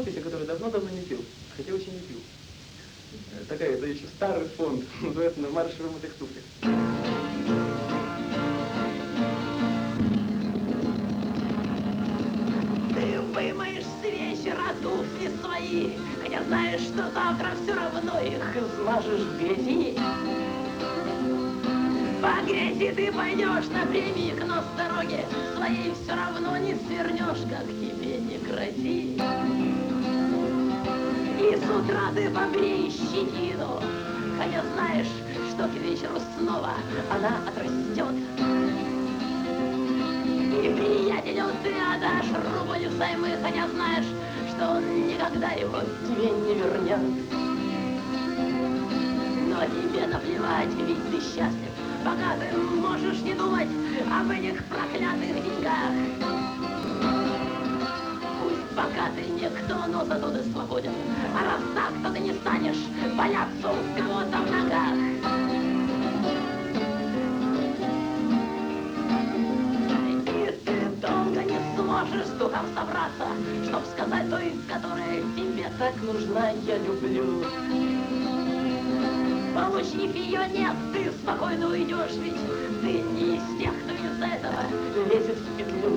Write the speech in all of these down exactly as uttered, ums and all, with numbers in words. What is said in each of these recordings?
вот песня, которую давно-давно не пил, хотя очень не пил. Такая, это еще старый фонд, называется «На марш вымытых туфлях». Ты вымоешь с вечера туфли свои, хотя знаешь, что завтра все равно их измажешь в грязи. По грязи ты пойдешь напрямик, но с дороги своей все равно не свернешь, как тебе не грози. И с утра ты побрей щетину, хотя знаешь, что к вечеру снова она отрастет. И приятелю ты отдашь рубль взаймы, хотя знаешь, что он никогда его тебе не вернет. Но тебе наплевать, ведь ты счастлив, пока ты можешь не думать об этих проклятых деньгах. Пусть пока ты никто, но зато ты свободен. А раз так, то ты не станешь бояться у кого-то в ногах. И ты долго не сможешь с духом собраться, чтоб сказать той, которая тебе так нужна, я люблю. Получив ее нет, ты спокойно уйдешь, ведь ты не из тех, кто из-за этого лезет в петлю.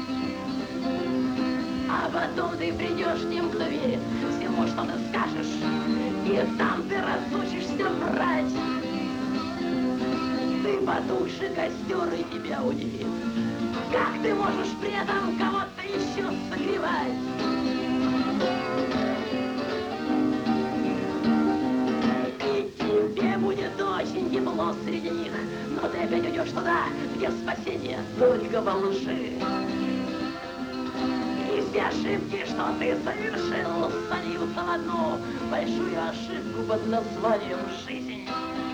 А потом ты придешь к тем, кто верит всему, что ты скажешь, и там ты разучишься врать. Ты потуши костер, и тебя удивит, как ты можешь при этом кого-то еще согревать. Будет очень тепло среди них, но ты опять уйдешь туда, где спасение только во лжи. И все ошибки, что ты совершил, сольются в одну большую ошибку под названием «жизнь».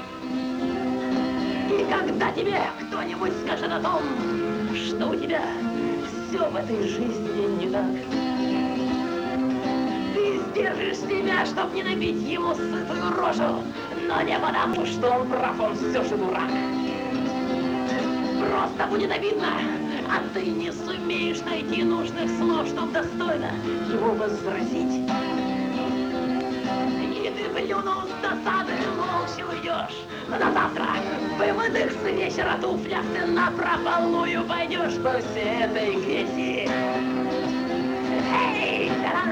И когда тебе кто-нибудь скажет о том, что у тебя все в этой жизни не так, ты сдержишь себя, чтоб не набить ему сытую рожу, но не потому, что он прав, он все же дурак. Просто будет обидно, а ты не сумеешь найти нужных слов, чтоб достойно его возразить. И ты, плюнул с досады, молча уйдешь. Но на завтра в вымытых с вечера туфлях ты напропалую пойдешь по всей этой грязи. Эй,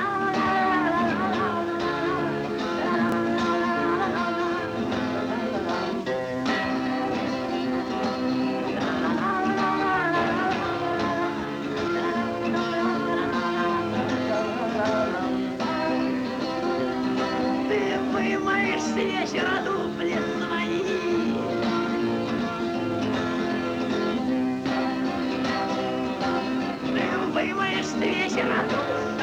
с вечера туфли свои. Ты вымоешь с вечера туфли.